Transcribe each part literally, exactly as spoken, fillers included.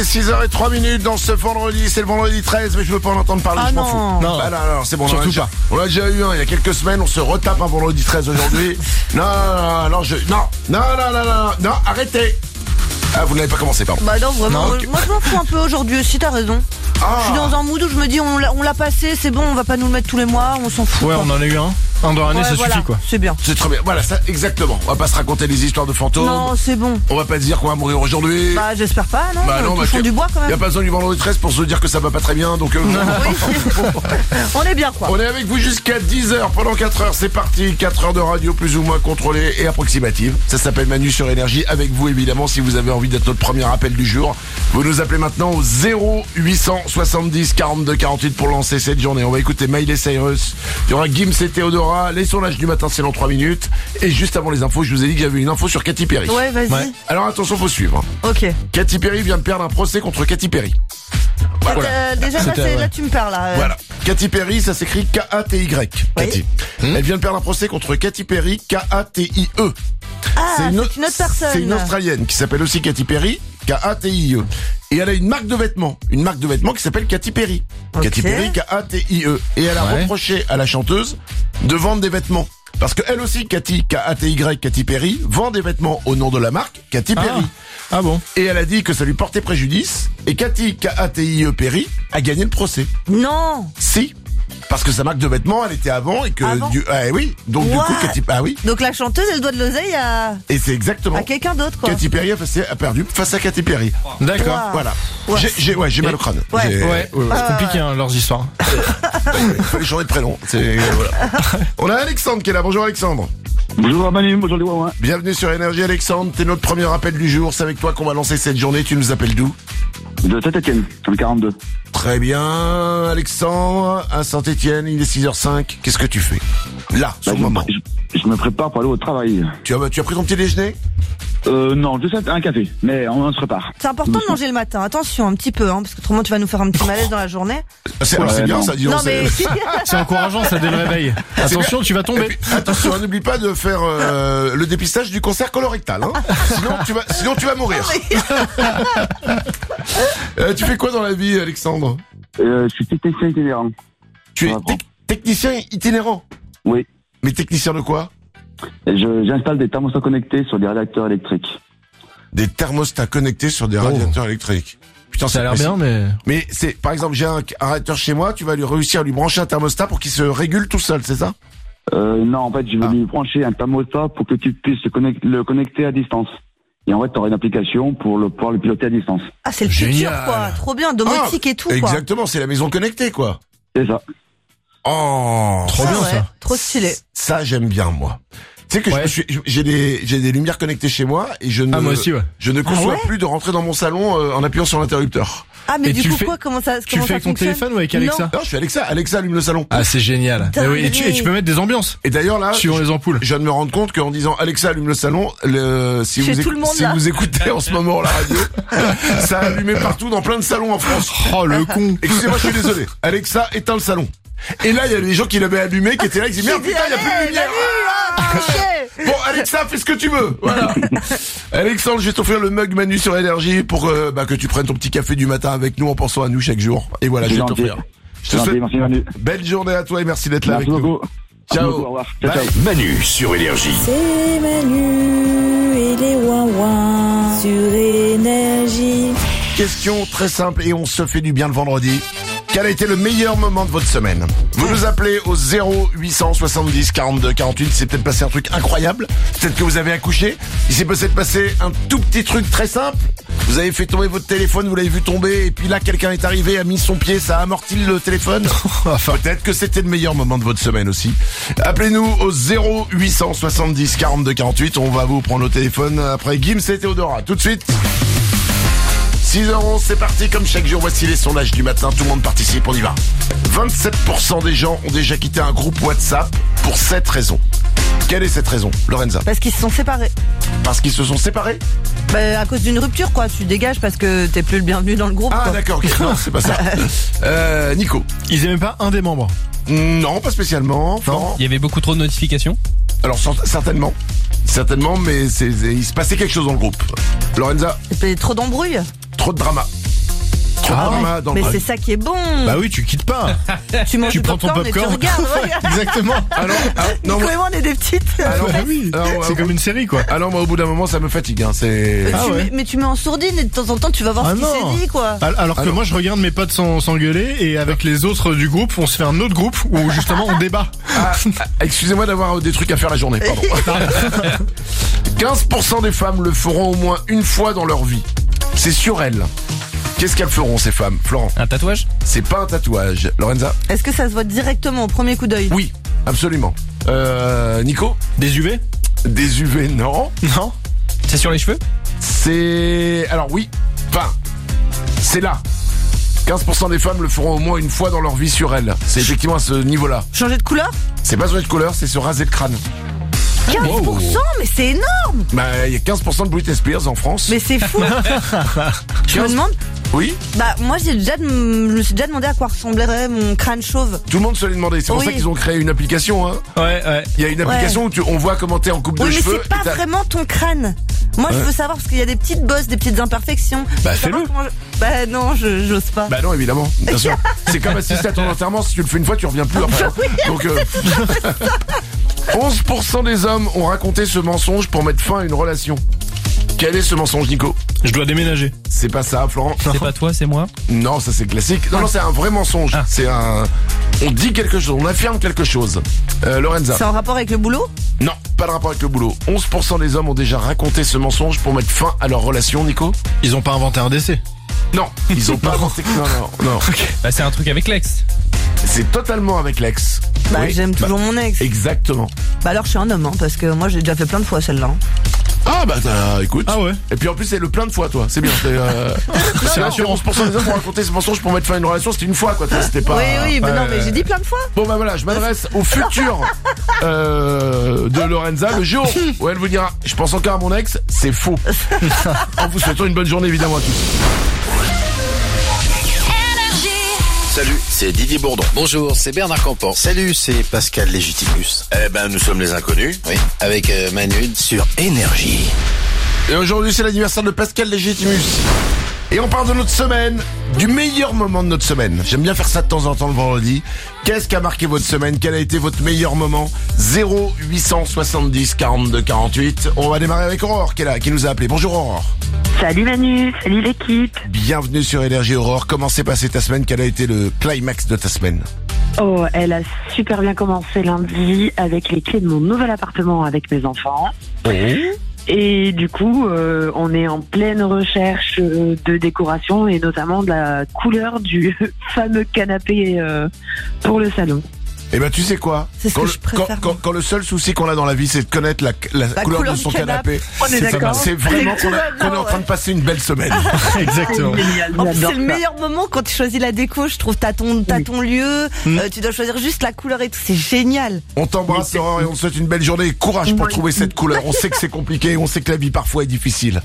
est six heures zéro trois minutes dans ce vendredi. C'est le vendredi treize, mais je veux pas en entendre parler, ah je m'en non. fous. Non, bah non, non, c'est bon. surtout on a, déjà, pas. on a déjà eu un il y a quelques semaines. On se retape un vendredi treize aujourd'hui. non, non, non, je, non, non, non, non, non, non, arrêtez. Ah, vous n'avez pas commencé, pardon. Bah non, vraiment. Non, okay. Moi, je m'en fous un peu aujourd'hui aussi, t'as raison. Ah. Je suis dans un mood où je me dis, on l'a, on l'a passé, c'est bon, on va pas nous le mettre tous les mois, on s'en fout. Ouais, quoi. on en a eu un. Un dans l'année, ouais, ça voilà, suffit, quoi. C'est bien. C'est très bien. Voilà, ça, exactement. On va pas se raconter des histoires de fantômes. Non, c'est bon. On va pas dire qu'on va mourir aujourd'hui. Bah, j'espère pas, non. Bah non, Touchons bah, du bois quand même. Y a pas besoin du vendredi treize pour se dire que ça va pas très bien, donc. Euh, oui. On est bien, quoi. On est avec vous jusqu'à dix heures. Pendant quatre heures, c'est parti. quatre heures de radio plus ou moins contrôlée et approximative. Ça s'appelle Manu sur Énergie. Avec vous, évidemment, si vous avez envie d'être notre premier appel du jour. Vous nous appelez maintenant au zéro huit cent soixante-dix quarante-deux quarante-huit pour lancer cette journée. On va écouter Miley Cyrus. Il y aura Gims et Théodora. Les sondages du matin, c'est dans trois minutes. Et juste avant les infos, je vous ai dit que j'avais une info sur Katy Perry. Ouais, vas-y. Ouais. Alors attention, faut suivre. Ok. Katy Perry vient de perdre un procès contre Katy Perry. Voilà. Euh, déjà, là, c'est, ouais. là, tu me parles, là. Voilà. Katy Perry, ça s'écrit K A T Y. Oui. Katy. Mmh. Elle vient de perdre un procès contre Katy Perry, K A T I E. Ah, c'est une, c'est une autre personne. C'est une Australienne qui s'appelle aussi Katy Perry, K A T I E. Et elle a une marque de vêtements, une marque de vêtements qui s'appelle Katy Perry. Okay. Katy Perry, K A T I E. Et elle a ouais. reproché à la chanteuse de vendre des vêtements. Parce que elle aussi, Katy, K A T Y, Katy Perry, vend des vêtements au nom de la marque Katy Perry. Ah, ah bon. Et elle a dit que ça lui portait préjudice. Et Katy, K A T I E Perry, a gagné le procès. Non. Si. Parce que sa marque de vêtements, elle était avant et que avant du, ah oui, donc What? du coup Katy, ah oui. Donc la chanteuse, elle doit de l'oseille à. Et c'est exactement. À quelqu'un d'autre, quoi. Katy Perry a, passé, a perdu face à Katy Perry. D'accord. Wow. Voilà. Ouais. J'ai, j'ai, ouais, j'ai mal au crâne. Ouais. J'ai, ouais. ouais. ouais. C'est compliqué, hein, leurs histoires. Il fallait changer de prénom. C'est, voilà. On a Alexandre qui est là. Bonjour Alexandre. Bonjour Manu, bonjour les Wawa. Bienvenue sur Énergie Alexandre. T'es notre premier appel du jour. C'est avec toi qu'on va lancer cette journée. Tu nous appelles d'où? De Saint-Etienne, dans le quarante-deux. Très bien, Alexandre, à Saint-Etienne, il est six heures cinq. Qu'est-ce que tu fais là, sur bah, le moment? je, je me prépare pour aller au travail. Tu as, tu as pris ton petit déjeuner? Euh, non, juste un café, mais on, on se prépare. C'est important de manger le matin, attention un petit peu, hein, parce que autrement tu vas nous faire un petit malaise dans la journée. C'est, ouais, c'est bien non. ça, dis non, donc. Mais... C'est... c'est encourageant ça dès le réveil. Attention, tu vas tomber. Puis, attention, n'oublie pas de faire euh, le dépistage du cancer colorectal. Hein. Sinon, tu vas, sinon tu vas mourir. euh, tu fais quoi dans la vie, Alexandre? euh, Je suis technicien itinérant. Tu es te- technicien itinérant? Oui. Mais technicien de quoi? Je, j'installe des thermostats connectés sur des radiateurs électriques. Des thermostats connectés sur des oh. radiateurs électriques. Putain, ça a l'air bien, mais... Mais c'est, par exemple, j'ai un, un radiateur chez moi, tu vas lui réussir à lui brancher un thermostat pour qu'il se régule tout seul, c'est ça? Euh, non, en fait, je vais ah. lui brancher un thermostat pour que tu puisses le connecter, le connecter à distance. Et en fait, tu auras une application pour le, pouvoir le piloter à distance. Ah, c'est le Génial. futur, quoi. Trop bien, domotique ah, et tout, quoi. Exactement, c'est la maison connectée, quoi. C'est ça. Oh, trop ah, bien, ouais. ça. Trop stylé. Ça, j'aime bien, moi. Tu sais que ouais. je me suis, j'ai des, j'ai des lumières connectées chez moi et je ne, ah, moi aussi, ouais. je ne conçois ah ouais plus de rentrer dans mon salon euh, en appuyant sur l'interrupteur. Ah, mais et du tu coup, fais, quoi, comment ça, tu comment fais ça avec ton fonctionne? téléphone ou avec Alexa? Non, non je suis Alexa. Alexa allume le salon. Ah, c'est génial. Et, oui, et, tu, et tu peux mettre des ambiances. Et d'ailleurs, là, suivant les ampoules. Je viens de me rendre compte qu'en disant Alexa allume le salon, le, si vous, éc- monde, si vous écoutez en ce moment la radio, ça a allumé partout dans plein de salons en France. Oh, le con. Excusez-moi, je suis désolé. Alexa éteint le salon. Et là, il y a des gens qui l'avaient allumé, qui étaient là, qui disaient merde, putain, il n'y a plus de lumière. Bon, Alexa, fais ce que tu veux. Voilà. Alexandre, je vais t'offrir le mug Manu sur Énergie pour euh, bah, que tu prennes ton petit café du matin avec nous en pensant à nous chaque jour. Et voilà, je vais t'offrir. Je te souhaite merci, Manu. Belle journée à toi et merci d'être là merci avec beaucoup. nous. Ciao. Beaucoup, au revoir. Ciao, ciao. Manu sur Énergie. C'est Manu et les ouin-ouin sur Énergie. Question très simple et on se fait du bien le vendredi. Quel a été le meilleur moment de votre semaine? Vous nous appelez au zéro huit cent soixante-dix quarante-deux quarante-huit. Il s'est peut-être passé un truc incroyable. Peut-être que vous avez accouché. Il s'est peut-être passé un tout petit truc très simple. Vous avez fait tomber votre téléphone, vous l'avez vu tomber, et puis là, quelqu'un est arrivé, a mis son pied, ça a amorti le téléphone. Enfin, peut-être que c'était le meilleur moment de votre semaine aussi. Appelez-nous au zéro huit cent soixante-dix quarante-deux quarante-huit. On va vous prendre au téléphone après Gims et Théodora. Tout de suite. six heures onze, c'est parti, comme chaque jour, voici les sondages du matin, tout le monde participe, on y va. vingt-sept pour cent des gens ont déjà quitté un groupe WhatsApp pour cette raison. Quelle est cette raison, Lorenza? Parce qu'ils se sont séparés. Parce qu'ils se sont séparés? Bah, à cause d'une rupture, quoi, tu dégages parce que t'es plus le bienvenu dans le groupe. Ah quoi. d'accord, okay. Non, c'est pas ça. euh, Nico? Ils aimaient pas un des membres? Non, pas spécialement. Non. Il y avait beaucoup trop de notifications? Alors, certainement. Certainement, mais c'est, c'est, il se passait quelque chose dans le groupe. Lorenza? Il y avait trop d'embrouilles? Trop de drama. Ah dans ouais. ma- dans Mais ma- c'est ça qui est bon. Bah oui, tu quittes pas. Tu manges tu du prends ton popcorn et tu popcorn. regardes. Ouais. Exactement. Alors, ah, non, Nico moi- et moi, on est des petites. alors, Bah oui. alors, C'est euh, comme une série, quoi. alors, moi, au bout d'un moment, ça me fatigue. Hein. C'est. Ah Tu ouais. mets- mais tu mets en sourdine et de temps en temps, tu vas voir Ah ce qui non. s'est dit, quoi. Al- Alors que Alors- moi je regarde mes potes s'en- s'engueuler et avec les autres du groupe on se fait un autre groupe où justement on débat. Ah, ah, excusez-moi d'avoir des trucs à faire la journée. Pardon. quinze pour cent des femmes le feront au moins une fois dans leur vie. C'est sur elles. Qu'est-ce qu'elles feront ces femmes, Florent? Un tatouage? C'est pas un tatouage. Lorenza? Est-ce que ça se voit directement au premier coup d'œil? Oui, absolument. Euh, Nico? Des U V? Des U V, non. Non. C'est sur les cheveux? C'est... Alors oui, enfin, c'est là. quinze pour cent des femmes le feront au moins une fois dans leur vie sur elles. C'est effectivement à ce niveau-là. Changer de couleur? C'est pas changer de couleur, c'est se raser le crâne. quinze pour cent, mais c'est énorme. Bah, il y a quinze pour cent de Britney Spears en France. Mais c'est fou. Je me demande, Oui, bah moi j'ai déjà, de- je me suis déjà demandé à quoi ressemblerait mon crâne chauve. tout le monde se l'est demandé. C'est pour Oui. ça qu'ils ont créé une application. Hein. Ouais, ouais. Il y a une application où tu, on voit comment t'es en coupe Oui, de mais cheveux. c'est pas et t'as- vraiment ton crâne. Moi je Ouais. veux savoir parce qu'il y a des petites bosses, des petites imperfections. Bah, Je veux savoir fais-le. comment je- Bah non, je j'ose pas. Bah non, évidemment, bien sûr. C'est comme assister à ton enterrement, si tu le fais une fois, tu reviens plus après. Donc, euh... onze pour cent des hommes ont raconté ce mensonge pour mettre fin à une relation. Quel est ce mensonge, Nico? Je dois déménager. C'est pas ça, Florent? C'est pas toi, c'est moi. Non, ça c'est classique. Non, non, c'est un vrai mensonge. Ah. C'est un... On dit quelque chose, on affirme quelque chose. Euh, Lorenza? C'est en rapport avec le boulot? Non, pas de rapport avec le boulot. onze pour cent des hommes ont déjà raconté ce mensonge pour mettre fin à leur relation, Nico? Ils ont pas inventé un décès. Non, ils ont pas pensé que... Non, non, non. Bah, c'est un truc avec l'ex. C'est totalement avec l'ex. Bah Oui, j'aime bah, toujours mon ex. Exactement. Bah alors je suis un homme, hein, parce que moi j'ai déjà fait plein de fois celle-là. hein. Ah bah t'as- écoute. Ah ouais. Et puis en plus c'est le plein de fois toi, c'est bien. C'est euh... c'est rassurant. onze pour cent des hommes ont raconté ce mensonge pour mettre fin à une relation, c'était une fois quoi, toi, c'était pas... Oui, oui, mais Ouais, non, mais j'ai dit plein de fois. Bon bah voilà, je m'adresse au futur euh, de Lorenza, le jour où elle vous dira je pense encore à mon ex, c'est faux. En vous souhaitant une bonne journée évidemment à tous. Salut, c'est Didier Bourdon. Bonjour, c'est Bernard Campan. Salut, c'est Pascal Légitimus. Eh ben, nous sommes les inconnus. Oui, avec euh, Manu sur Énergie. Et aujourd'hui c'est l'anniversaire de Pascal Légitimus. Et on parle de notre semaine, du meilleur moment de notre semaine. J'aime bien faire ça de temps en temps le vendredi. Qu'est-ce qui a marqué votre semaine? Quel a été votre meilleur moment? Zéro huit cent soixante-dix quarante-deux quarante-huit. On va démarrer avec Aurore qui est là, qui nous a appelé. Bonjour Aurore. Salut Manu, salut l'équipe. Bienvenue sur Énergie Aurore. Comment s'est passée ta semaine? Quel a été le climax de ta semaine? Oh, elle a super bien commencé lundi avec les clés de mon nouvel appartement avec mes enfants. Et du coup, euh, on est en pleine recherche euh, de décoration et notamment de la couleur du fameux canapé euh, pour le salon. Eh ben tu sais quoi? C'est ce quand que le, je préfère, quand, quand, moi. quand le seul souci qu'on a dans la vie c'est de connaître la, la, La couleur, couleur de du son canapé. canapé, On est c'est, d'accord. c'est vraiment qu'on, a- Tout va qu'on est en bien, train de ouais. passer une belle semaine. Exactement. Génial, En plus, j'adore c'est le ça. meilleur moment quand tu choisis la déco. Je trouve t'as ton, t'as ton lieu, Mm. euh, tu dois choisir juste la couleur et tout. C'est génial. On t'embrasse Aurore et on te souhaite une belle journée. Courage pour Oui. trouver cette couleur. On sait que c'est compliqué, on sait que la vie parfois est difficile.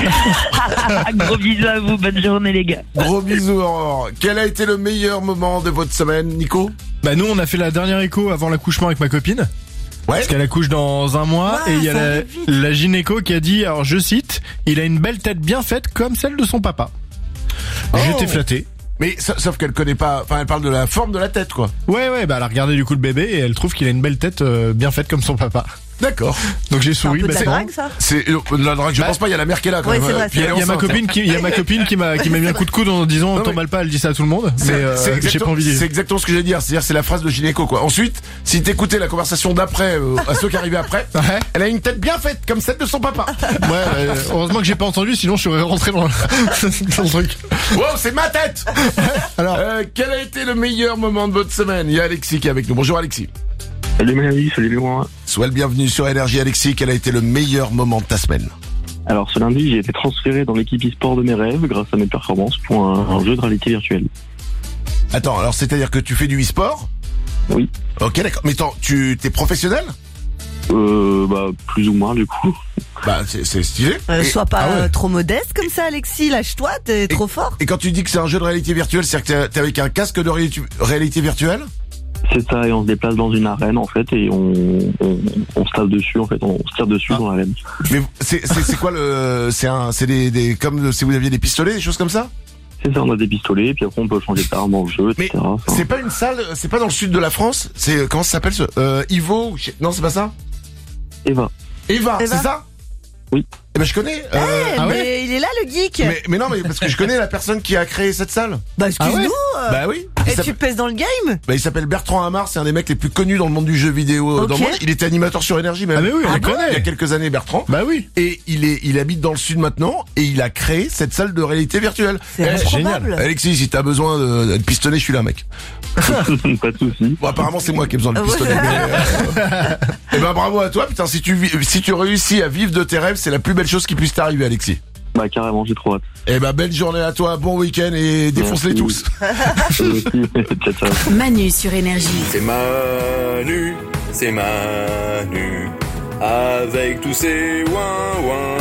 Gros bisous à vous, bonne journée les gars. Gros bisous Aurore. Quel a été le meilleur moment de votre semaine, Nico? Bah nous on a fait la dernière écho avant l'accouchement avec ma copine. Ouais. Parce qu'elle accouche dans un mois Ouais, et il y a ça la, arrive vite. la gynéco qui a dit, alors je cite, il a une belle tête bien faite comme celle de son papa. Oh. J'étais flatté. Mais sa- sauf qu'elle connaît pas, enfin elle parle de la forme de la tête quoi. Ouais ouais, bah elle a regardé du coup le bébé et elle trouve qu'il a une belle tête euh, bien faite comme son papa. D'accord. Donc j'ai C'est un souri. peu de la bêtement. drague, ça. C'est euh, de la drague, je Bah, pense pas, il y a la mère qui est là quand ouais, même. c'est vrai, Puis c'est elle est Il y a ma enceinte. copine qui, il y a ma copine qui m'a, qui m'a mis un coup de coude en disant, Non, t'emballes mais- pas, elle dit ça à tout le monde. Mais, C'est, euh, c'est j'ai exactement, pas envie de c'est dire. exactement ce que j'allais dire. C'est-à-dire, c'est la phrase de gynéco, quoi. Ensuite, si t'écoutais la conversation d'après, euh, à ceux qui arrivaient après, Ouais. elle a une tête bien faite, comme celle de son papa. Ouais, euh, heureusement que j'ai pas entendu, sinon je serais rentré dans le, dans le truc. Wow, c'est ma tête! Alors, Euh, quel a été le meilleur moment de votre semaine? Il y a Alexis qui est avec nous. Bonjour Alexis. Salut Mélanie, salut Léon. Sois le bienvenu sur Énergie Alexis. Quel a été le meilleur moment de ta semaine? Alors ce lundi, j'ai été transféré dans l'équipe e-sport de mes rêves grâce à mes performances pour un, un jeu de réalité virtuelle. Attends, alors c'est-à-dire que tu fais du e-sport? Oui. Ok, d'accord. Mais attends, tu t'es professionnel? Euh, bah, plus ou moins du coup. Bah, c'est, c'est stylé. Euh, et, sois pas ah ouais. euh, trop modeste comme ça, Alexis. Lâche-toi, t'es trop fort. et quand tu dis que c'est un jeu de réalité virtuelle, c'est-à-dire que t'es, t'es avec un casque de réalité, réalité virtuelle? C'est ça, et on se déplace dans une arène en fait, et on, on, on se tape dessus en fait, on se tire dessus Ah. dans l'arène. Mais c'est, c'est, c'est quoi le, c'est un, c'est des, des, comme si vous aviez des pistolets, des choses comme ça? C'est ça, on a des pistolets, puis après on peut changer d'arme en jeu, Mais et cetera. Enfin, c'est pas une salle, c'est pas dans le sud de la France. C'est comment ça s'appelle ce euh, Ivo ou je- Non, c'est pas ça. Eva. Eva, Eva. c'est ça? Oui. Eh ben je connais. Eh, euh, ah mais ouais il est là le geek. mais, mais non, mais parce que je connais la personne qui a créé cette salle. Bah excuse-nous. Ah ouais euh, Bah oui. Il Et tu s'appelle- pèses dans le game? bah, il s'appelle Bertrand Hamar, c'est un des mecs les plus connus dans le monde du jeu vidéo euh, dans le Ok. monde. Il était animateur sur Énergie même. Ah mais oui, on Ah les bon Il y a connaît. quelques années, Bertrand. Bah oui. Et il est, il habite dans le sud maintenant, et il a créé cette salle de réalité virtuelle. C'est Eh, improbable. Alexis, si t'as besoin de, de pistonner, je suis là, mec. Pas de soucis. Bon, apparemment, c'est moi qui ai besoin de Ouais. pistonner. Et ben, bravo à toi, putain, si tu, vis- si tu réussis à vivre de tes rêves, c'est la plus belle chose qui puisse t'arriver, Alexis. Bah carrément, j'ai trop hâte. Eh ben, belle journée à toi, bon week-end, et défonce-les Merci. tous. Vous aussi. Ciao, ciao. Manu sur Énergie. C'est Manu, c'est Manu, avec tous ses ouin-ouin.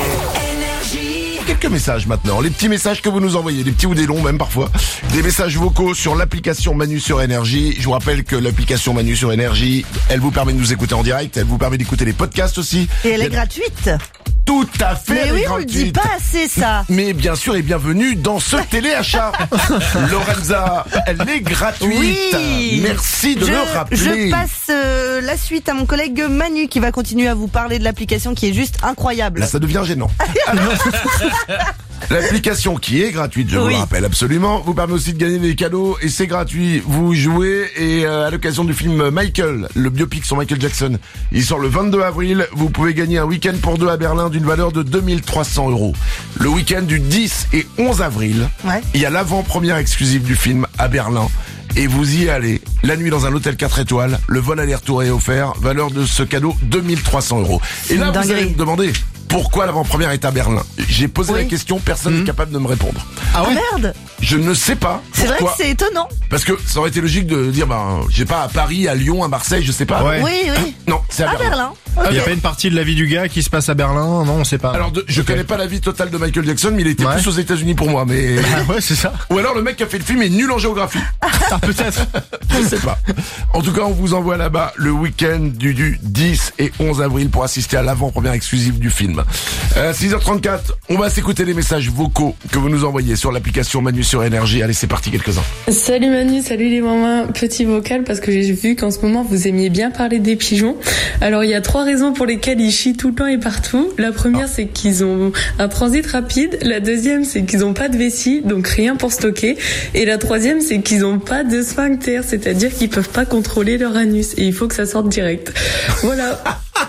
Quelques messages maintenant, les petits messages que vous nous envoyez, des petits ou des longs même parfois, des messages vocaux sur l'application Manu sur Énergie. Je vous rappelle que l'application Manu sur Énergie, elle vous permet de nous écouter en direct, elle vous permet d'écouter les podcasts aussi. Et elle Il y est a- gratuite. Tout à fait. Mais elle oui, est on le dit gratuite. pas assez ça. Mais bien sûr et bienvenue dans ce téléachat. Lorenza, elle est gratuite. Oui. Merci de je, le rappeler. je passe euh, la suite à mon collègue Manu qui va continuer à vous parler de l'application qui est juste incroyable. Là, ça devient gênant. Alors, l'application qui est gratuite, je vous Oui. le rappelle absolument, vous permet aussi de gagner des cadeaux et c'est gratuit. Vous jouez et euh, à l'occasion du film Michael, le biopic sur Michael Jackson, il sort le vingt-deux avril. Vous pouvez gagner un week-end pour deux à Berlin d'une valeur de deux mille trois cents euros. Le week-end du dix et onze avril, Ouais. il y a l'avant-première exclusive du film à Berlin. Et vous y allez, la nuit dans un hôtel quatre étoiles, le vol aller-retour est offert, valeur de ce cadeau deux mille trois cents euros. Et là, une vous allez dinguerie. me demander pourquoi l'avant-première est à Berlin. J'ai posé Oui. la question, personne n'est capable de me répondre. Ah ouais. Merde. Je ne sais pas C'est vrai que pourquoi. c'est étonnant. Parce que ça aurait été logique de dire, ben, je sais pas, à Paris, à Lyon, à Marseille, je sais pas. Ouais. Oui, oui. Non, c'est à, À Berlin. Il y a Ok. pas une partie de la vie du gars qui se passe à Berlin, non, on sait pas. Alors, de- je Ok. connais pas la vie totale de Michael Jackson, mais il était Ouais. plus aux États-Unis pour moi. Mais Ah ouais, c'est ça. ou alors le mec qui a fait le film est nul en géographie. Ah peut-être. Je sais pas. En tout cas, on vous envoie là-bas le week-end du, du dix et onze avril pour assister à l'avant-première exclusive du film. Euh, six heures trente-quatre, on va s'écouter les messages vocaux que vous nous envoyez sur l'application Manu sur Énergie. Allez, c'est parti, quelques-uns. Salut Manu, salut les mamans. Petit vocal parce que j'ai vu qu'en ce moment vous aimiez bien parler des pigeons. Alors il y a trois raisons pour lesquelles ils chient tout le temps et partout. La première c'est qu'ils ont un transit rapide. La deuxième c'est qu'ils ont pas de vessie, donc rien pour stocker. Et la troisième c'est qu'ils ont pas de sphincter, c'est-à-dire qu'ils peuvent pas contrôler leur anus et il faut que ça sorte direct. Voilà.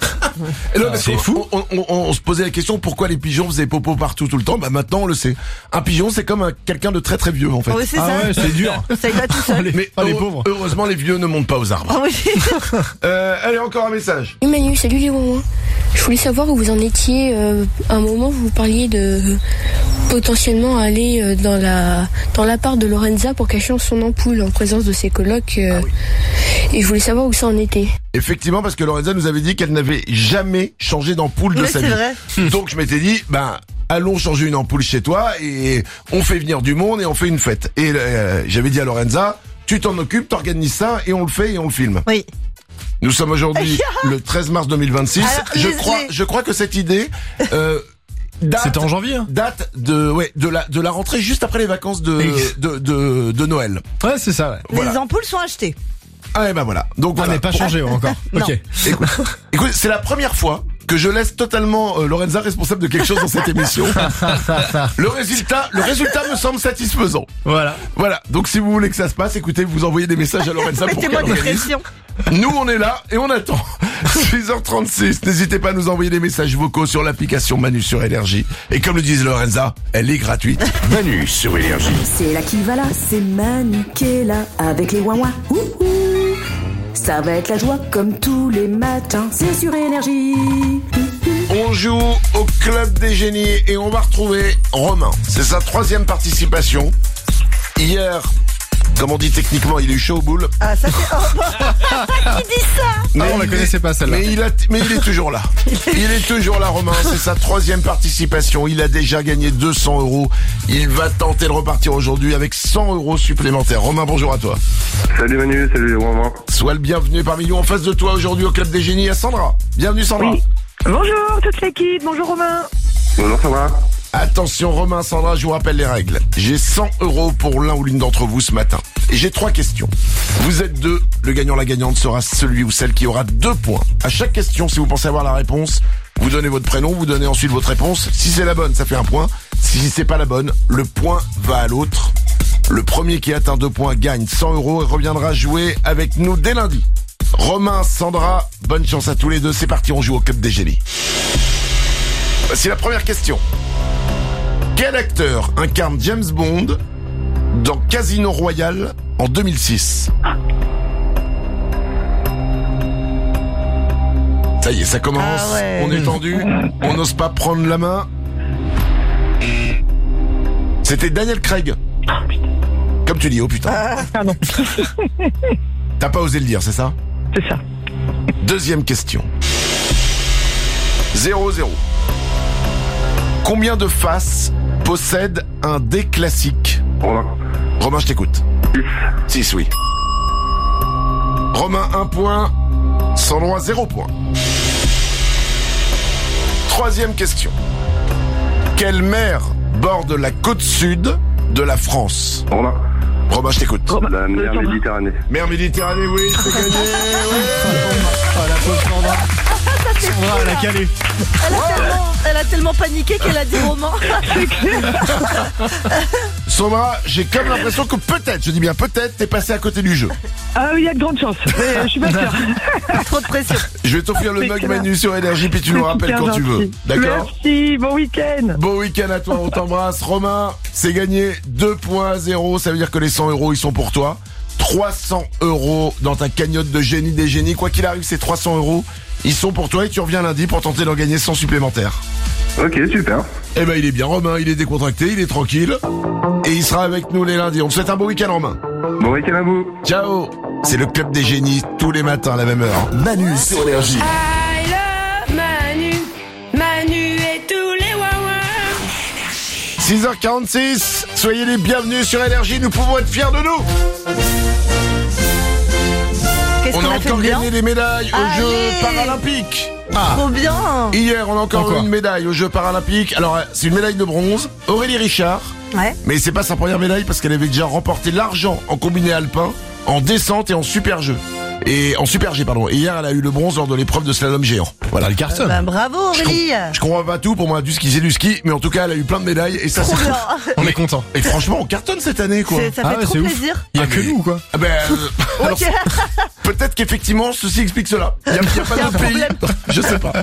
Et là, Ah, parce c'est qu'on- fou. On, on- on- on se posait la question pourquoi les pigeons faisaient popo partout tout le temps. Bah maintenant on le sait. Un pigeon c'est comme un, quelqu'un de très très vieux en fait. Oui, c'est Ah ça. ouais, c'est dur. Ça y va tout Oh, seul. les, Mais oh, les heure- pauvres. heureusement les vieux ne montent pas aux arbres. Ah oui. Euh, allez, encore un message. Salut Manu, salut les moments. Je voulais savoir où vous en étiez. Euh, à un moment, vous parliez de euh, potentiellement aller euh, dans la dans l'appart de Lorenza pour cacher son ampoule en présence de ses colocs. euh, Et je voulais savoir où ça en était. Effectivement, parce que Lorenza nous avait dit qu'elle n'avait jamais changé d'ampoule de Oui, sa c'est vie. vrai. Donc je m'étais dit, ben allons changer une ampoule chez toi et on fait venir du monde et on fait une fête. Et euh, j'avais dit à Lorenza, tu t'en occupes, t'organises ça et on le fait et on le filme. Oui. Nous sommes aujourd'hui le treize mars deux mille vingt-six. Alors, je les- crois, les- je crois que cette idée euh, date, C'était en janvier. Hein. date de ouais de la de la rentrée juste après les vacances de Et- de de, de Noël. Ouais, c'est ça. Ouais. Voilà. Les ampoules sont achetées. Ah et ben voilà. Donc Ah, voilà. mais pas Pour- changé encore. Non. Ok. Écoute, écoute, c'est la première fois que je laisse totalement euh, Lorenza responsable de quelque chose dans cette émission. Le résultat, le résultat me semble satisfaisant. Voilà. Voilà. Donc si vous voulez que ça se passe, écoutez, vous envoyez des messages à Lorenza pour Mettez-moi qu'elle des organise. pressions. Nous, on est là et on attend. six heures trente-six. N'hésitez pas à nous envoyer des messages vocaux sur l'application Manu sur Énergie. Et comme le disait Lorenza, elle est gratuite. Manu sur Énergie. C'est là qui va là, c'est Manu qui est là avec les ouin-ouin. Ouhou. Ça va être la joie comme tous les matins, c'est sur Énergie. On joue au Club des Génies et on va retrouver Romain. C'est sa troisième participation. Hier, comme on dit techniquement, il est chaud au boule. Ah, ça c'est. Oh, qui dit ça? Mais Ah, on la il connaissait est- pas, celle-là. Mais il, a, mais il est toujours là. Il est toujours là, Romain. C'est sa troisième participation. Il a déjà gagné deux cents euros. Il va tenter de repartir aujourd'hui avec cent euros supplémentaires. Romain, bonjour à toi. Salut Manu, salut les mamans. Sois le bienvenu parmi nous. En face de toi aujourd'hui au Club des Génies, à Sandra. Bienvenue Sandra. Oui. Bonjour toute l'équipe, bonjour Romain. Bonjour, ça va? Attention Romain, Sandra, je vous rappelle les règles. J'ai cent euros pour l'un ou l'une d'entre vous ce matin. Et j'ai trois questions. Vous êtes deux, le gagnant, la gagnante sera celui ou celle qui aura deux points. À chaque question, si vous pensez avoir la réponse, vous donnez votre prénom, vous donnez ensuite votre réponse. Si c'est la bonne, ça fait un point. Si c'est pas la bonne, le point va à l'autre. Le premier qui atteint deux points gagne cent euros et reviendra jouer avec nous dès lundi. Romain, Sandra, bonne chance à tous les deux. C'est parti, on joue au Club des Génies. Voici la première question. Quel acteur incarne James Bond dans Casino Royale en deux mille six? Ça y est, ça commence. Ah ouais. On est tendu. On n'ose pas prendre la main. C'était Daniel Craig. Comme tu dis, oh putain. Ah non. T'as pas osé le dire, c'est ça? C'est ça. Deuxième question. zéro zéro. Combien de faces possède un dé classique? Romain. Romain, je t'écoute. six. six, oui. Romain, un point. Sandra, zéro point. Troisième question. Quelle mer borde la côte sud de la France? Romain. Romain, je t'écoute. La mer Méditerranée. Mer Méditerranée, oui, c'est gagné. Oui. Oh, la pauvre Sandra. Sandra, elle a calé. Elle a, tellement, elle a tellement paniqué qu'elle a dit Romain. Sandra, j'ai comme l'impression que peut-être, je dis bien peut-être, t'es passé à côté du jeu. Ah oui, il y a de grandes chances. Mais je suis pas sûr. Trop de pression. Je vais t'offrir le C'est mug clair. Manu sur Énergie, puis tu nous rappelles Super quand tu veux. gentil. D'accord? Merci, bon week-end. Bon week-end à toi, on t'embrasse. Romain, c'est gagné deux point zéro, ça veut dire que les cent euros, ils sont pour toi. trois cents euros dans ta cagnotte de génie des génies. Quoi qu'il arrive, ces trois cents euros, ils sont pour toi et tu reviens lundi pour tenter d'en gagner cent supplémentaires. Ok, super. Eh ben, il est bien, Romain, il est décontracté, il est tranquille. Et il sera avec nous les lundis. On te souhaite un beau week-end, Romain. Bon week-end à vous. Ciao. C'est le Club des Génies, tous les matins à la même heure. Manu sur Énergie. I love Manu, Manu et tous les wawas. six heures quarante-six, soyez les bienvenus sur Énergie, nous pouvons être fiers de nous. Qu'est-ce On qu'on a a fait de encore bien? gagné des médailles aux Allez. Jeux Paralympiques. Trop bien. Hier, on a encore Encore. eu une médaille aux Jeux Paralympiques. Alors, euh, c'est une médaille de bronze. Aurélie Richard. Ouais. Mais c'est pas sa première médaille parce qu'elle avait déjà remporté l'argent en combiné alpin, en descente et en super jeu. Et en super G, pardon. Et hier, elle a eu le bronze lors de l'épreuve de slalom géant. Voilà. Elle cartonne. Bah, bravo Je, Aurélie. com- je comprends pas tout, pour moi, du ski, c'est du ski, mais en tout cas, elle a eu plein de médailles et ça, Trop c'est bien. On est content. Et franchement, on cartonne cette année, quoi. C'est- Ça Ah fait ouais, trop c'est ouf. plaisir. Il y a Ah, que mais- nous, quoi. Ah ben, euh, alors, Ok. peut-être qu'effectivement, ceci explique cela. Il n'y a, il y a pas Il y a un d'autre pays. problème. Je sais pas.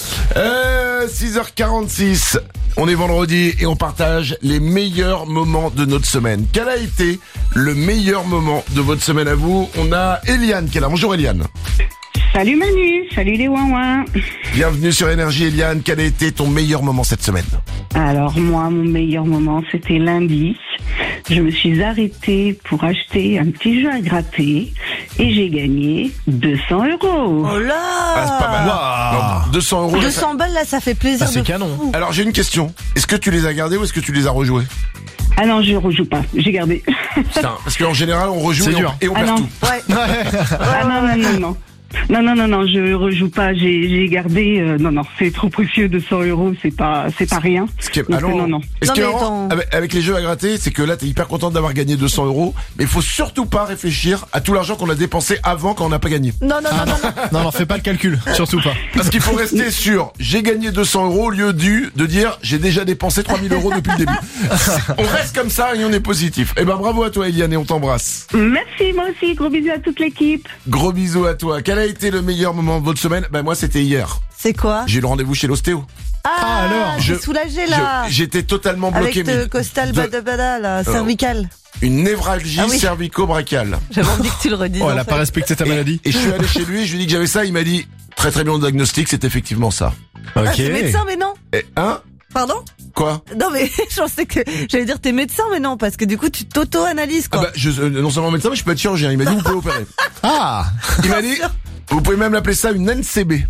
Euh, six heures quarante-six. On est vendredi et on partage les meilleurs moments de notre semaine. Quel a été le meilleur moment de votre semaine à vous? On a Eliane qui est là. Bonjour Eliane. Salut Manu, salut les ouin-ouin. Bienvenue sur Énergie Eliane. Quel a été ton meilleur moment cette semaine? Alors moi, mon meilleur moment, c'était lundi. Je me suis arrêtée pour acheter un petit jeu à gratter et j'ai gagné deux cents euros. Oh là. Ah, c'est pas mal. Non, deux cents euros. là, deux ça- cents balles là, ça fait plaisir. Ah, c'est de canon. fou. Alors j'ai une question. Est-ce que tu les as gardés ou est-ce que tu les as rejoués? Ah non, je rejoue pas, j'ai gardé. Putain, parce qu'en général on rejoue C'est et on, dur. et on Ah perd non. tout. Ouais. Ah non, non, non, non. Non, non, non, non, je rejoue pas, j'ai j'ai gardé, euh, non, non, c'est trop précieux, deux cents euros, c'est pas, c'est pas rien. Ce qui est, Donc, alors, non, non. et ce Non, qui est mais marrant attends. avec, avec les jeux à gratter, c'est que là, t'es hyper contente d'avoir gagné deux cents euros, mais il faut surtout pas réfléchir à tout l'argent qu'on a dépensé avant quand on n'a pas gagné. Non, non, non, non, non. Non, non, fais pas le calcul. Surtout pas. Parce qu'il faut rester sur j'ai gagné deux cents euros au lieu du de dire j'ai déjà dépensé trois mille euros depuis le début. C'est- On reste comme ça et on est positif. Eh ben bravo à toi Eliane et on t'embrasse. Merci, moi aussi, gros bisous à toute l'équipe. Gros bisous à toi. Quel a été le meilleur moment de votre semaine? Ben moi c'était hier. C'est quoi? J'ai eu le rendez-vous chez l'ostéo. Ah, alors, t'es je- soulagé là. Je- J'étais totalement bloqué. Avec le mais- costal de- badabada là, cervical. Une névralgie Ah oui. cervico-brachiale. J'avais envie que tu le redises. Oh, en elle a fait. pas respecté ta maladie. Et je suis allé chez lui, je lui ai dit que j'avais ça, il m'a dit très très bien le diagnostic, c'est effectivement ça. Ah, Ok. c'est médecin, mais non. Et hein? Pardon? Quoi? Non, mais je pensais que j'allais dire t'es médecin, mais non, parce que du coup tu t'auto-analyses Ah quoi. bah, je, euh, non seulement médecin, mais je peux être chirurgien. Il m'a dit vous pouvez opérer. Ah! Il m'a dit vous pouvez même l'appeler ça une N C B.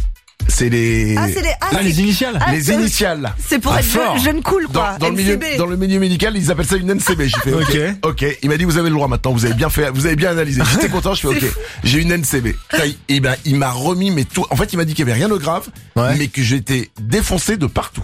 C'est les Ah, c'est les. Ah, Ah, c'est- les initiales. Ah, les c'est- initiales. C'est pour Ah, être fort. jeune, jeune cool Dans, quoi. dans le milieu, N C B. dans le milieu médical, ils appellent ça une N C B. J'ai fait ok. Ok. Ok. Il m'a dit vous avez le droit maintenant. Vous avez bien fait. Vous avez bien analysé. J'étais content. Je fais C'est ok. J'ai une N C B. Putain, il- Et ben il m'a remis mais tout. En fait, il m'a dit qu'il y avait rien de grave, Ouais. mais que j'étais défoncé de partout.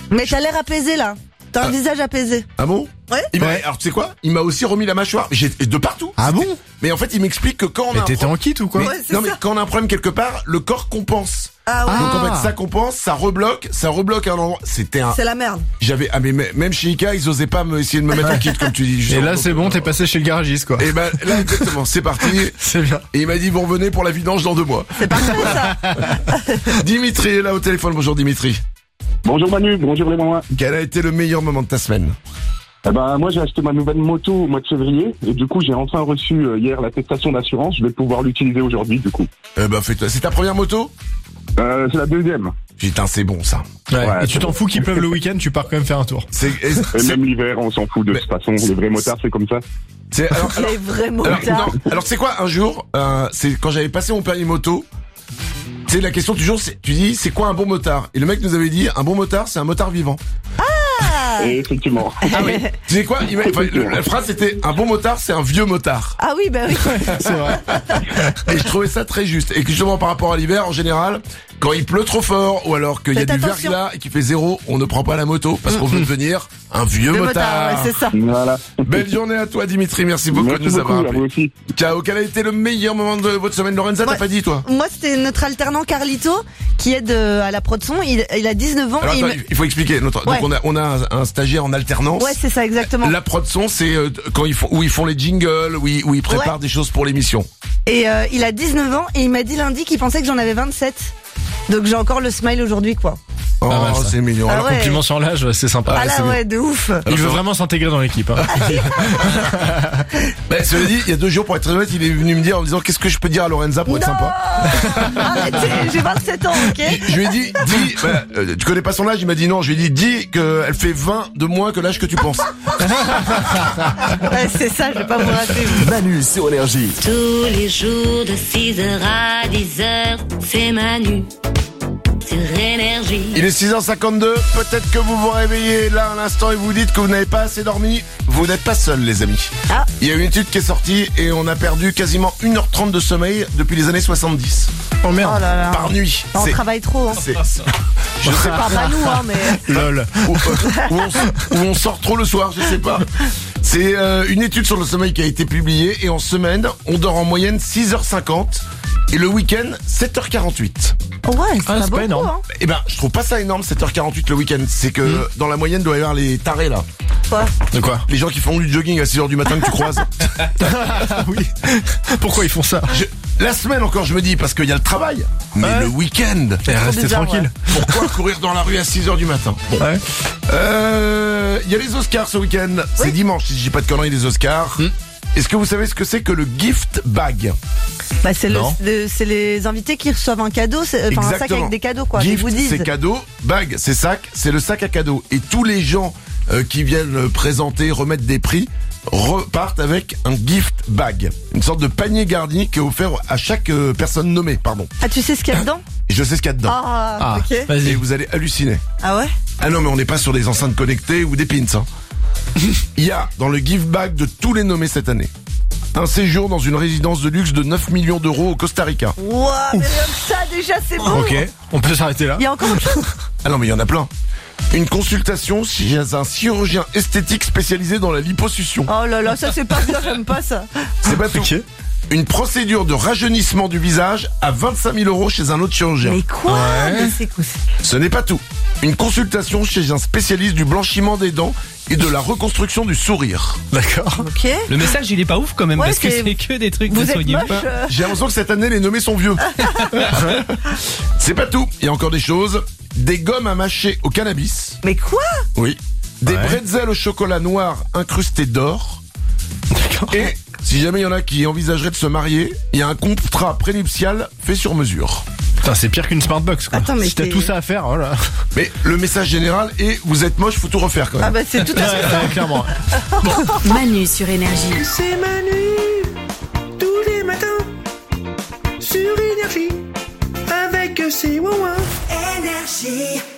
Mais t'as l'air apaisé là. T'as un Ah. visage apaisé. Ah bon? Ouais. Il m'a- alors tu sais quoi? Il m'a aussi remis la mâchoire. J'ai de partout. Ah bon? Mais en fait, il m'explique que quand on Mais a un t'étais pro- en kit ou quoi? Mais- Ouais, c'est non mais ça. quand on a un problème quelque part, le corps compense. Ah ouais. Donc en Ah. fait, ça compense, ça rebloque, ça rebloque un endroit. C'était un. C'est la merde. J'avais ah mais m- même chez Ika, ils osaient pas me essayer de me mettre en kit comme tu dis. Et là, c'est bon, t'es passé chez le garagiste, quoi. Et ben là exactement, c'est parti. C'est bien. Et il m'a dit vous revenez pour la vidange dans deux mois. C'est parfait ça. Dimitri est là au téléphone. Bonjour Dimitri. Bonjour Manu, bonjour les mamans. Quel a été le meilleur moment de ta semaine? Eh ben, moi j'ai acheté ma nouvelle moto au mois de février et du coup j'ai enfin reçu euh, hier l'attestation d'assurance. Je vais pouvoir l'utiliser aujourd'hui du coup. Eh ben fais-toi. C'est ta première moto? Euh, c'est la deuxième. Putain, c'est bon ça. Ouais. Ouais, Et tu c'est t'en bon. fous qu'il pleuve le week-end, tu pars quand même faire un tour. C'est Et c'est- même l'hiver on s'en fout de Mais- toute façon. Les vrais motards c'est comme ça. c'est- alors, alors, Les vrais alors, motards. non, alors c'est quoi un jour euh, c'est quand j'avais passé mon permis moto. C'est la question du jour, c'est tu dis c'est quoi un bon motard? Et le mec nous avait dit un bon motard c'est un motard vivant. Et effectivement. Ah oui. Tu sais quoi? Il m'a- enfin, le- la phrase c'était un bon motard c'est un vieux motard. Ah oui, bah oui. C'est vrai. Et je trouvais ça très juste. Et que justement par rapport à l'hiver en général, quand il pleut trop fort ou alors qu'il y a Faites du attention. verglas et qu'il fait zéro, on ne prend pas la moto parce qu'on veut devenir un vieux Le motard. motard, ouais, c'est ça. Voilà. Belle journée à toi Dimitri, merci beaucoup Merci de nous avoir beaucoup, à vous appelés. aussi. Ciao, quel a été le meilleur moment de votre semaine? Lorenza, t'as Ouais. pas dit toi? Moi, c'était notre alternant Carlito qui aide euh, à la prod son. Il, il a dix-neuf ans. Alors et il attends, me- il faut expliquer. Notre, Ouais. Donc on a, on a un, un stagiaire en alternance. Ouais, c'est ça, exactement. La prod son, c'est euh, quand ils font, où ils font les jingles, où ils, où ils préparent Ouais. des choses pour l'émission. Et euh, il a dix-neuf ans et il m'a dit lundi qu'il pensait que j'en avais vingt-sept. Donc j'ai encore le smile aujourd'hui, quoi. Oh, Pas mal, ça. c'est mignon. Ah Alors, ouais. Compliment sur l'âge, ouais, c'est sympa. Ah là, c'est ouais, de ouf. Il veut vraiment s'intégrer dans l'équipe. Hein. bah, cela dit, il y a deux jours, pour être très honnête, il est venu me dire en me disant qu'est-ce que je peux dire à Lorenza pour être Non. sympa. Arrêtez, j'ai vingt-sept ans, ok. Je lui ai dit, dis, bah, euh, tu connais pas son âge? Il m'a dit non. Je lui ai dit, dis qu'elle fait vingt de moins que l'âge que tu penses. Ouais, c'est ça, je vais pas vous rater. Manu sur Énergie. Tous les jours de six heures à dix heures, c'est Manu sur Énergie. Il est six heures cinquante-deux, peut-être que vous vous réveillez là à l'instant et vous dites que vous n'avez pas assez dormi. Vous n'êtes pas seuls les amis. Ah. Il y a une étude qui est sortie et on a perdu quasiment une heure trente de sommeil depuis les années soixante-dix. Oh merde. Oh là là. Par nuit. On C'est- travaille trop, hein. c'est- je sais pas. Enfin, pas nous, hein, mais. Lol. Ou, euh, ou on, s- ou on sort trop le soir, je sais pas. C'est euh, une étude sur le sommeil qui a été publiée et en semaine, on dort en moyenne six heures cinquante et le week-end sept heures quarante-huit. Oh ouais, c'est Ah, pas c'est pas beaucoup, énorme. hein. Eh ben, je trouve pas ça énorme sept heures quarante-huit le week-end. C'est que dans la moyenne, doit y avoir les tarés là. Quoi? De quoi? Les gens qui font du jogging à six heures du matin que tu croises. Ah oui. Pourquoi ils font ça? Je- la semaine encore, je me dis, parce qu'il y a le travail. Mais Ouais. le week-end, Eh, restez bizarre, tranquille. pourquoi courir dans la rue à six heures du matin? Bon. Ouais. Euh, il y a les Oscars ce week-end. C'est dimanche, si je dis pas de conneries, les Oscars. Est-ce que vous savez ce que c'est que le gift bag? Bah, c'est le, Non. le- c'est les invités qui reçoivent un cadeau, c'est- enfin un sac Exactement. avec des cadeaux, quoi. Des Gift, goodies. c'est cadeau. Bag, c'est sac. C'est le sac à cadeau. Et tous les gens euh, qui viennent euh, présenter, remettre des prix, repartent avec un gift bag. Une sorte de panier garni qui est offert à chaque euh, personne nommée, pardon. Ah, tu sais ce qu'il y a dedans? Et je sais ce qu'il y a dedans. Ah, Ah, ok. Et vas-y. vous allez halluciner. Ah ouais? Ah non, mais on n'est pas sur des enceintes connectées ou des pins. Hein. Il y a dans le gift bag de tous les nommés cette année un séjour dans une résidence de luxe de neuf millions d'euros au Costa Rica. Ouah, mais même ça, déjà, c'est bon. Ok, on peut s'arrêter là. Il y a encore autre chose? Ah non, mais il y en a plein. Une consultation chez un chirurgien esthétique spécialisé dans la liposuction. Oh là là, ça c'est pas bien, j'aime pas ça. C'est pas tout. Ok. Une procédure de rajeunissement du visage à vingt-cinq mille euros chez un autre chirurgien. Mais quoi? Ouais. Mais c'est quoi? Ce n'est pas tout. Une consultation chez un spécialiste du blanchiment des dents et de la reconstruction du sourire. D'accord. Ok. Le message il est pas ouf quand même Ouais, parce que c'est- c'est que des trucs Vous de êtes soigner. moche. euh. J'ai l'impression que cette année, les nommés sont vieux. C'est pas tout. Il y a encore des choses. Des gommes à mâcher au cannabis. Mais quoi? Oui. Des Ouais. bretzels au chocolat noir incrustés d'or. D'accord. Et si jamais il y en a qui envisageraient de se marier, il y a un contrat prénuptial fait sur mesure. Putain, c'est pire qu'une smartbox quoi. Attends, mais si t'as t'es- tout ça à faire, voilà. Mais le message général est vous êtes moche, faut tout refaire quand même. Ah bah c'est tout à fait ça. Ouais, clairement. Manu sur Énergie. C'est Manu, tous les matins, sur Énergie, avec ses ouin Énergie.